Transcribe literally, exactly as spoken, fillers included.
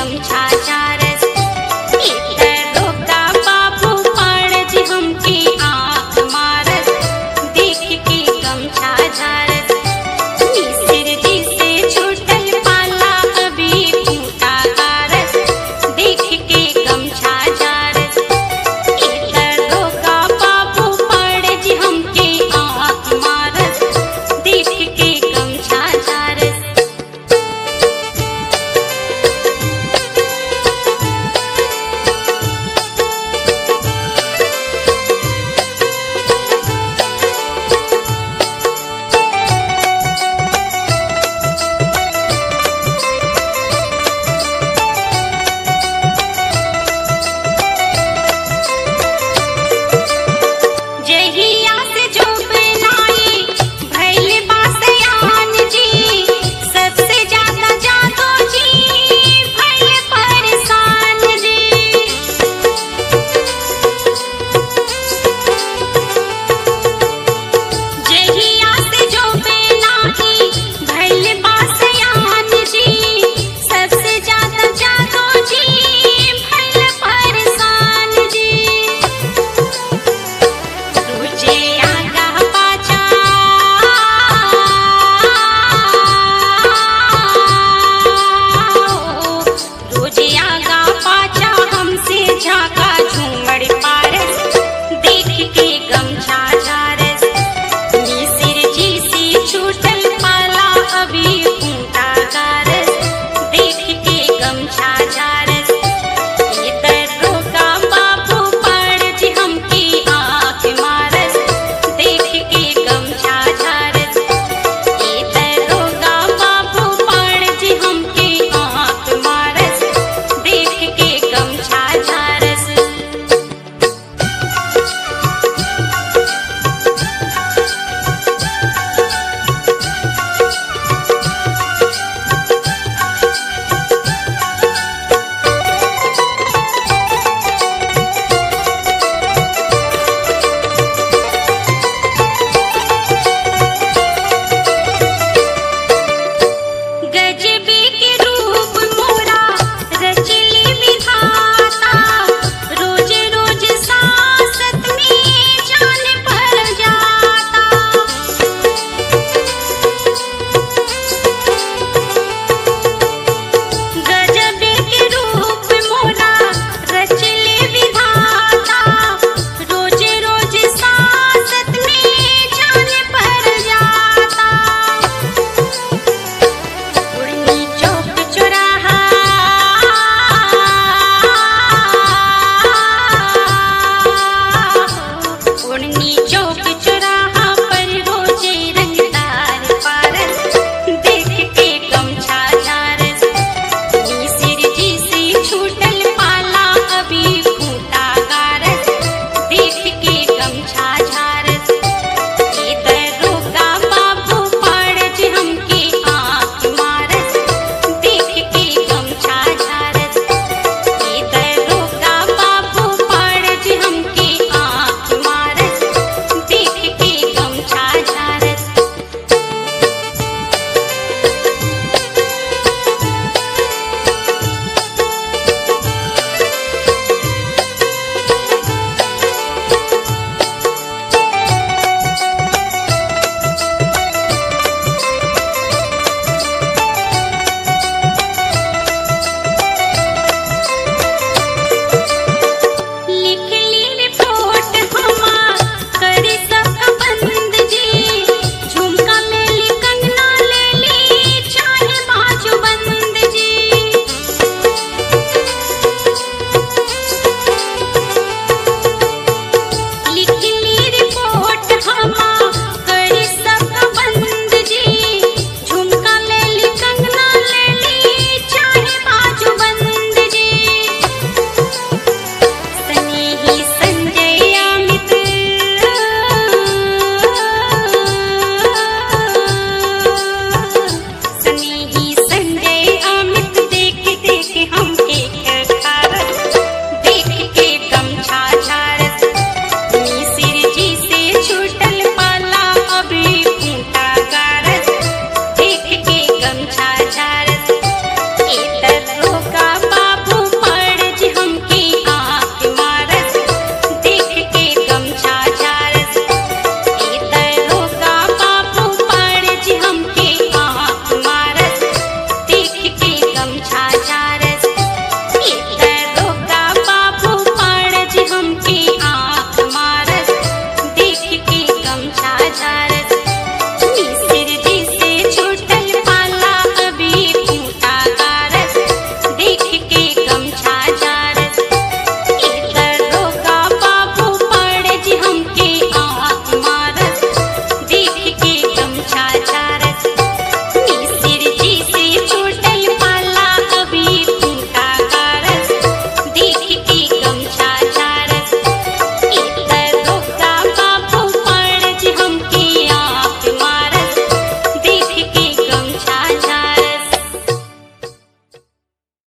गमछा चारस इतरो का बाबू पड़द हमके आँख मारस देख के गमछा झारस मिसिर जी से छूटल पाला अभी फूटा गारस देख के गमछा झारस इतरो का बाबू पड़द हमके आँख मारस देख के गमछा झारस। जहिया से जो बनाई भैल बासयान जी सबसे ज्यादा जादो जी भैल परेशान जी जहिया से जो बनाई भैल बासयान जी सबसे ज्यादा जादो जी भैल परेशान जी रोजे आगा पाछा रोजे आगा पाछा हमसे झाका झूमड़ पारस देख के गमछा झारस मिसिर जी से छूटल पाला अभी फूटा गारस देख के गमछा झारस।